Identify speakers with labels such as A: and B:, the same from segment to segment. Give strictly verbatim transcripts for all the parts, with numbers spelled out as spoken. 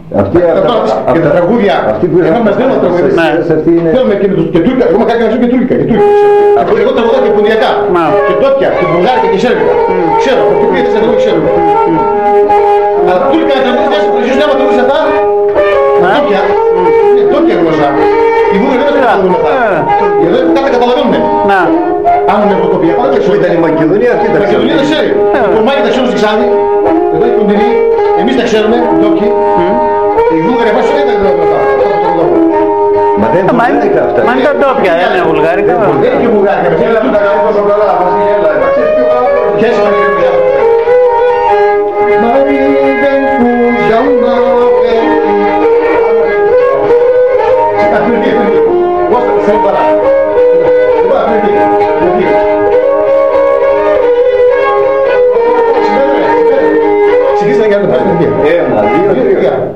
A: Αυτή,
B: και τα τραγούδια, εμάς μας δίνουν τα τραγούδια. Θέλουμε και τουρκικά, εγώ με κάνει να ζω και τουρκικά. Εγώ τραγουδάω και ποντιακά, και τόπια, και βουλγάρικα και σέρβικα. Ξέρω, από τι πήγες εγώ ξέρω. Αλλά τουρκικά να τραγουδάσεις, ίσως να τραγουδάσεις αυτά, τόπια, είναι τόπια γλώσσα. Οι Βούλγαροι δεν μας καταλαβαίνουν αυτά. Εδώ κάτι καταλαβαίνουν. Αν είναι από τόπια, πάντα ξέρω.
A: Ήταν η Μακεδονία, αυτή τα
B: ξέρει. Η Μακεδονία δεν ξέρει. Το Μάκη τα ξέρουν στη Ξάνθη, εδώ οι κοντινοί, εμείς τα ξέρουμε, οι τόπιοι. Οι Βούλγαροι εμάς δεν ήταν αυτά.
A: Μα δεν είναι βουλγάρικα αυτά.
C: Μα είναι τα τόπια, δεν είναι βουλγάρικα.
B: Δεν είναι και βουλγάρικα. Δεν είναι τα καλά τόσο καλά. Ποιες είναι οι βουλγάρικα.
A: Ένα, δύο, τρία.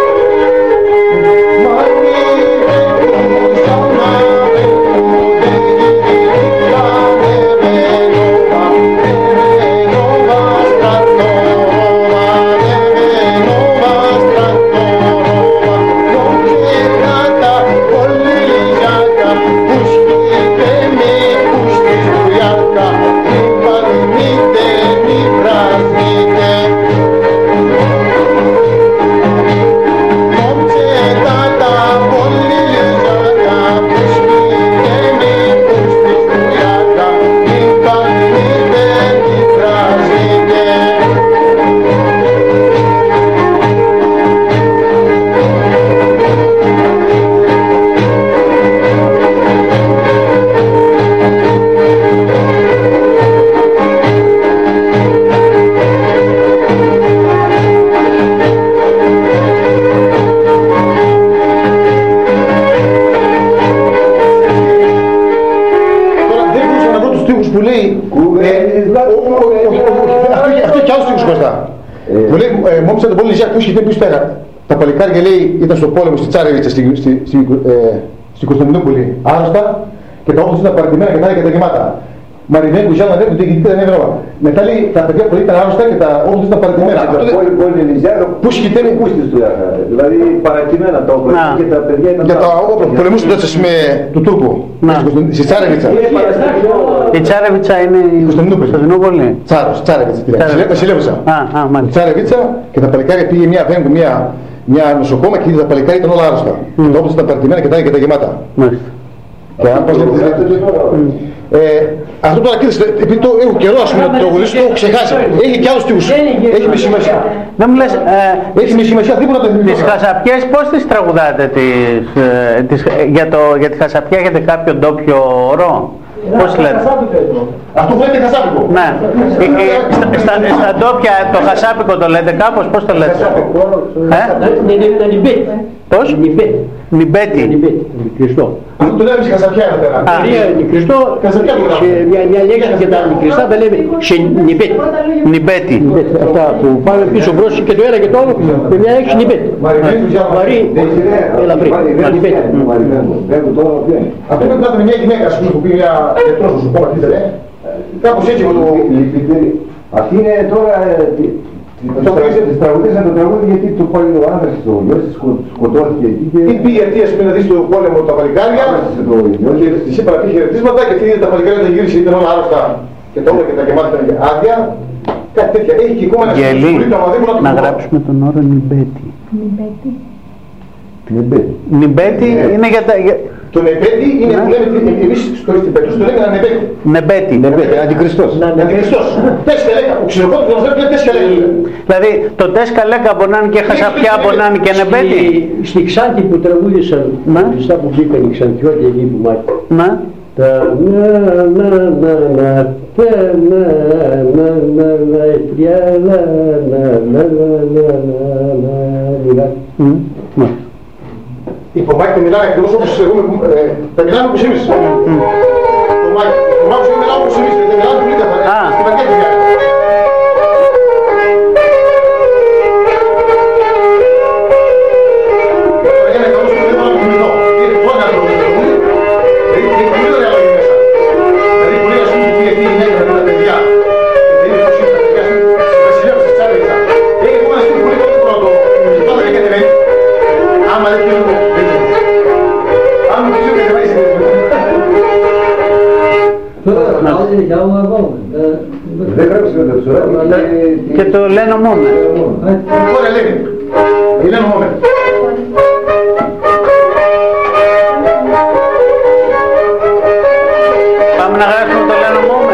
B: Μόμψα τον πολύ Λιζιά που είχε πει πέρα. Τα παλικάρια λέει ήταν στο πόλεμο στη Τσάρεβιτσα στη, στη, στη, ε, στη Κωνσταντινούπολη άρρωστα και τα όπλα ήταν παρατημένα και τα άλλα και τα γεμάτα. Μαρινέ που ζιάννα δεν διοικητή δεν έβραβα. Μετά λέει τα παιδιά που ήταν άρρωστα και τα όπλα ήταν παρατημένα.
A: Το πόλεμο Λιζιά που είχε τέμει πούστης του Ιάχα. Δηλαδή παρατημένα τα όπλα και τα παιδιά ήταν.
B: Για τα όπλα που πολεμούσαν τότε με του Τούρκου στη Τσάρεβιτσα.
C: Η Τσάρεβιτσα είναι η Κωνσταντινούπολη.
B: Τσάρεβιτσα. Βασιλεύουσα. Τσάρεβιτσα και τα παλικάρια πήγε μια βέγκο, μια, μια νοσοκόμα και τα παλικάρια ήταν όλα άρρωστα. Mm. Και τα όπλα ήταν παρατημένα και τα και τα γεμάτα.
C: Μάλιστα.
B: Και αν πώς αυτό τώρα κοίταξε, επειδή το έχω καιρό ας πούμε να το τραγουδήσω, το έχω ξεχάσει. Έχει και άλλους τύπους. Έχει μισή σημασία.
C: Δεν μου λες,
B: έχει μισή σημασία, τίποτα δεν
C: τις χασαπιές πώς τις τραγουδάτε, τις, ε, τις, για, το, για τη χασαπιά έχετε κάποιο ντόπιο όρο? Πώς λέτε?
B: Αυτό φαίνεται χασάπικο.
C: Ναι. Στα, στα, στα ντόπια το χασάπικο το λέτε κάπως, πώς το λέτε? Πώς? Νιμπέτη.
D: Νικριστό.
B: Αυτό το λέμε σε χασαπιά εδώ πέρα.
D: Νικριστό, μια λέξη για τα νικριστά τα λέμε σε νιμπέτη.
C: Νιμπέτη.
D: Αυτά που πάμε πίσω μπρος και το ένα και το άλλο με μια λέξη νιμπέτη. Μαρί, ελαφρύ. Νιμπέτη.
B: Αυτό πρέπει να είναι μια γυναίκα που πει μια γιατρός σου πω αρχίζεται. Κάπως έτσι με το...
A: Αυτή είναι τώρα... Τις τραγουδίσαν το τραγούδι γιατί το πάλι ο άντρας στο γιος της σκοτώθηκε εκεί και...
B: Τι πήγε αυτή ας πούμε να δει στο πόλεμο τα παλικάρια και της είπα να πει χαιρετίσματα και αυτή τα παλικάρια τα γύρισε, ήταν όλα άρρωστα και το όλο και τα γεμάτα ήταν άδεια. Κάτι τέτοια. Έχει και ακόμα ένα
C: σχολείο να γράψουμε τον όρο Νιμπέτη.
A: Νιμπέτη.
C: Νιμπέτη είναι για τα...
B: Το νεμπέτη είναι που λέμε, εμείς στο Ιστιμπέτος το λέμε νεμπέτη.
C: Νεμπέτη.
A: Νεμπέτη, αντικριστός.
B: Αντικριστός. Τέσκα λέκα, ο ξηροκόπτος μας λέει τέσκα λέκα.
C: Δηλαδή το τέσκα λέκα μπορεί να είναι και χασαπιά, μπορεί να είναι και νεμπέτη.
D: Στη Ξάνθη που τραγούδησαν, Χριστά που βγήκαν οι Ξαντιώτοι εκεί που μάθηκαν.
C: Να.
D: Τα να να να να τα να να να να τρία να να να να να να να.
B: Οι Πομάκοι μιλάνε ακριβώς όπως εγώ, τα μιλάνε όπως εμείς. Πομάκοι, Πομάκοι μιλάνε όπως εμείς, δεν μιλάνε πολύ καθαρά. Στην πακέτα μιλάνε. Τώρα για να καλώς το δεν μπορώ να μιλώ. Είναι το ένα το τραγούδι, δηλαδή είναι πολύ ωραία λόγια μέσα. Δηλαδή πολύ ας πούμε που πήγε αυτή η γυναίκα με τα παιδιά. Δεν είναι τόσο τα παιδιά στη Βασιλεύουσα, στη Τσάρεβιτσα. Έχει ακόμα ένα στήλ πολύ καλύτερο να το... Τώρα δεν έκανε
A: Δεν γράψει με το Τσουράκη
C: και το Λένο Μόμερ.
B: Ωραία Λένι. Η Λένο Μόμερ.
C: Πάμε να γράψουμε το Λένο Μόμερ.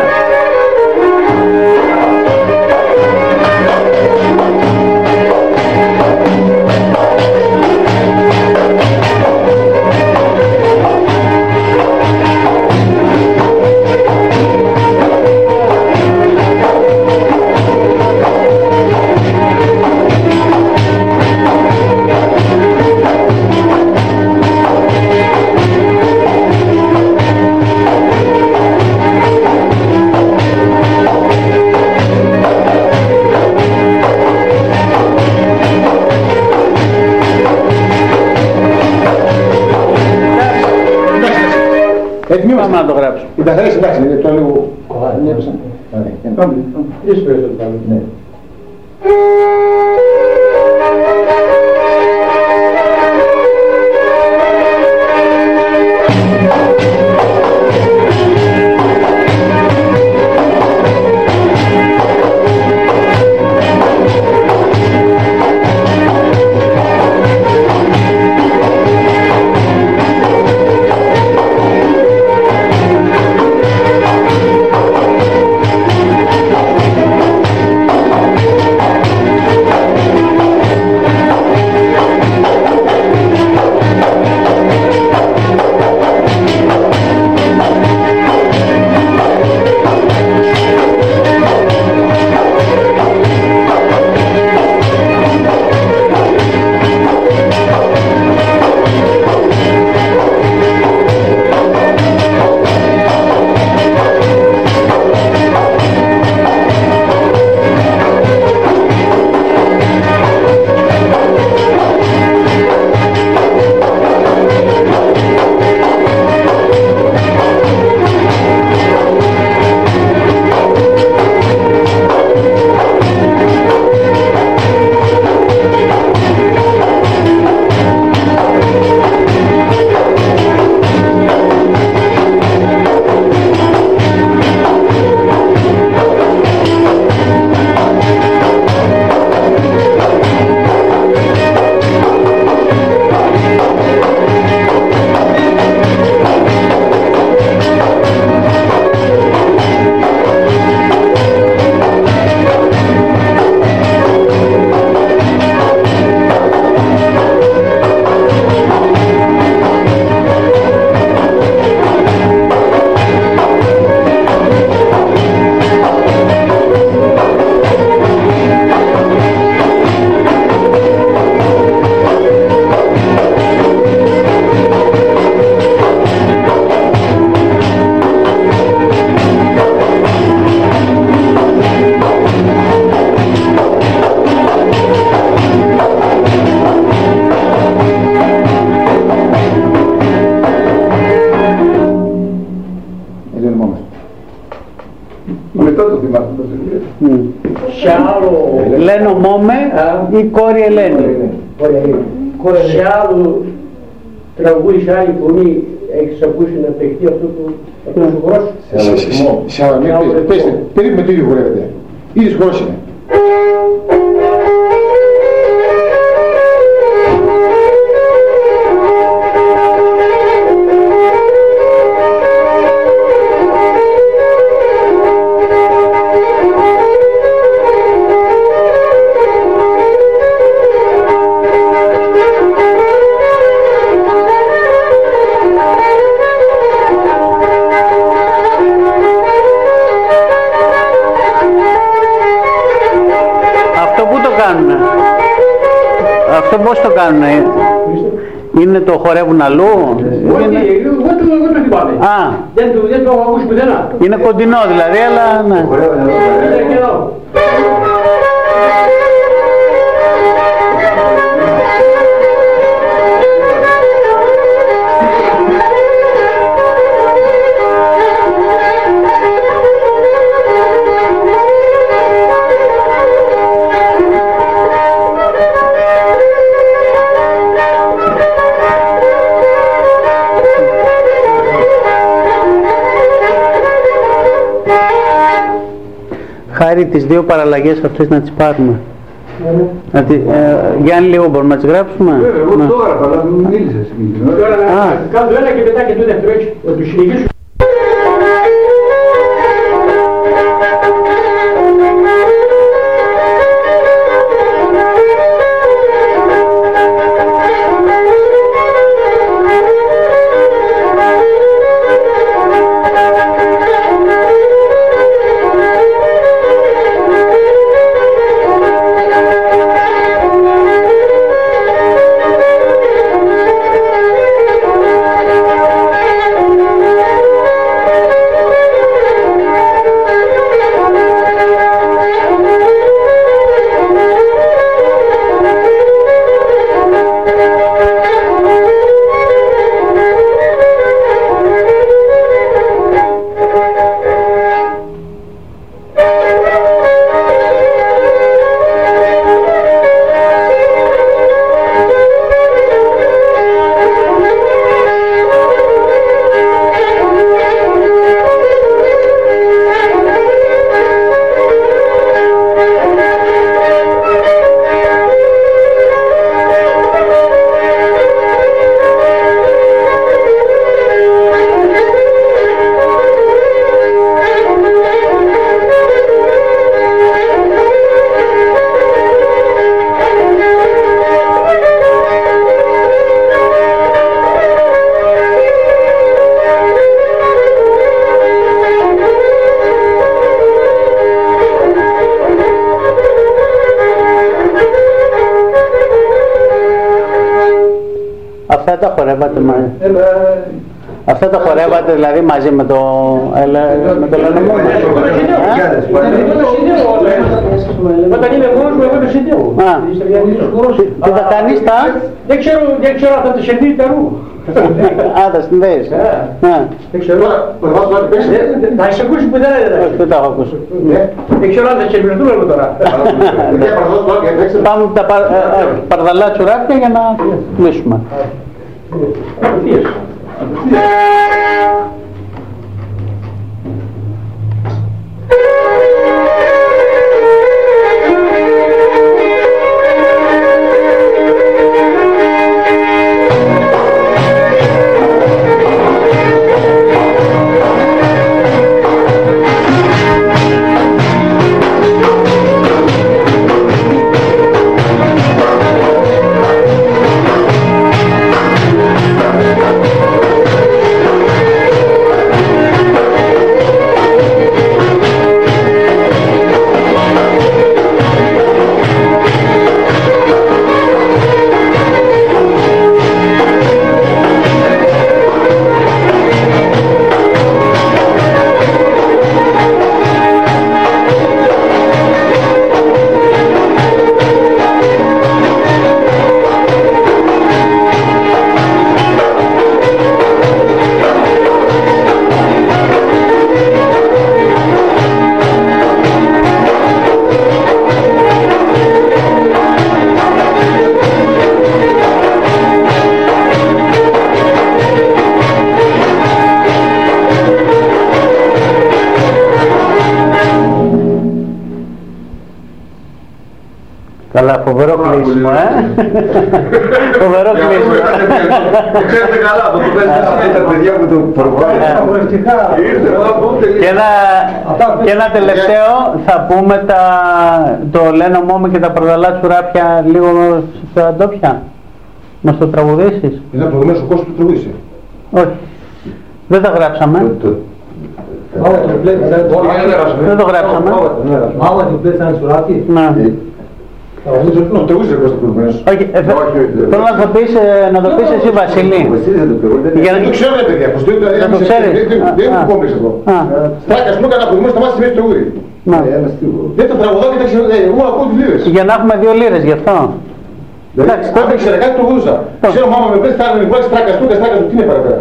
C: Πάμε να το γράψω.
B: Η καθαρές εντάξει, είναι το λίγο...
D: Πάμε, τρεις φορές το πάμε.
C: Λένο Μόμε ή κόρη Ελένη.
D: Σε άλλο τραγούδι, σε άλλη φωνή έχεις ακούσει να παιχτεί αυτό το χορός?
B: Σε άλλο ρυθμό. Πέστε, περίπου με το ίδιο χορεύεται. Ίδιος χορός είναι.
C: Αυτό πώς το κάνουνε? Είναι το χορεύουν αλλού?
D: Όχι, εγώ το θυμάμαι.
C: Α,
D: δεν το έχω ακούσει πουθενά.
C: Είναι κοντινό δηλαδή, αλλά ναι. Χάρη τις δύο παραλλαγές αυτές να τις πάρουμε. Να τη, ε, Γιάννη, λίγο μπορούμε να τις γράψουμε.
A: Βέβαια, εγώ το έγραφα, αλλά μην μίλησες.
D: Τώρα να κάνω ένα και μετά και το δεύτερο έτσι, να τους συνεχίσουμε.
C: Αυτά τα χορεύατε μαζί. Αυτά τα χορεύατε δηλαδή μαζί με το Λενομόνο.
D: Όταν είναι μόνος μου, εγώ το συνδέω.
C: Τι θα κάνεις τα?
D: Δεν ξέρω, δεν ξέρω αν θα το συνδύει τα ρούχα.
C: Α, τα συνδέεις.
D: Δεν ξέρω. Θα είσαι ακούσει που δεν είναι.
C: Δεν τα έχω ακούσει.
D: Δεν ξέρω αν θα συνδυθούμε εγώ τώρα.
C: Πάμε τα παρδαλά τσουράκια για να κλείσουμε. Καλά, φοβερό κλείσιμο, ε! Φοβερό κλείσιμο.
A: Ξέρετε καλά, το παίζετε τα παιδιά που το προβάλλουν.
C: Και ένα τελευταίο, θα πούμε το Λένο Μόμι και τα Παρδαλά Τσουράπια λίγο στα ντόπια. Μας το τραγουδήσεις?
B: Είναι προηγουμένως ο Κώστας που τραγουδήσει.
C: Όχι, δεν τα γράψαμε. Δεν το γράψαμε.
D: Μάμα του πλέον σαν Τσουράπι.
B: Το τραγούδισε ο Κώστας προηγουμένως.
C: Όχι, θέλω να το πεις, να το πεις εσύ Βασίλη.
B: Δεν το ξέρω ρε παιδιά,
C: δεν το ξέρεις.
B: Δεν είναι κόμπλεξ αυτό. Στράκας μου έκανα προηγουμένως, σταμάτησε μέσα στο τραγούδι. Δεν το τραγουδάω και τα ξέρω, εγώ ακούω τις λίρες.
C: Για να έχουμε δύο λίρες γι' αυτό.
B: Εντάξει, τότε ήξερα κάτι, το βούζα. Ξέρω μάμα με πες, θα είναι λοιπόν στράκας του και στράκας του, τι είναι παραπέρα.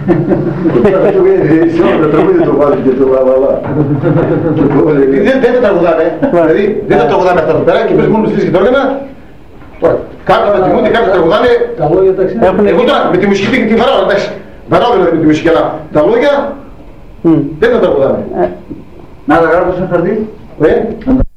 A: Το τραγούδι το βάζει και το λαβαλά.
B: Δεν τα τραγουδάμε, δηλαδή δεν τα τραγουδάμε αυτά εδώ πέρα και πες μόνο στις και τα όργανα. Κάποιοι τα τιμούνται, κάποιοι τραγουδάνε. Εγώ τώρα με τη μουσική τη βαράω, εντάξει. Βαράω δηλαδή με τη μουσική, αλλά τα λόγια δεν τα τραγουδάμε.
A: Να τα γράφω σαν χαρτί.
B: Ε?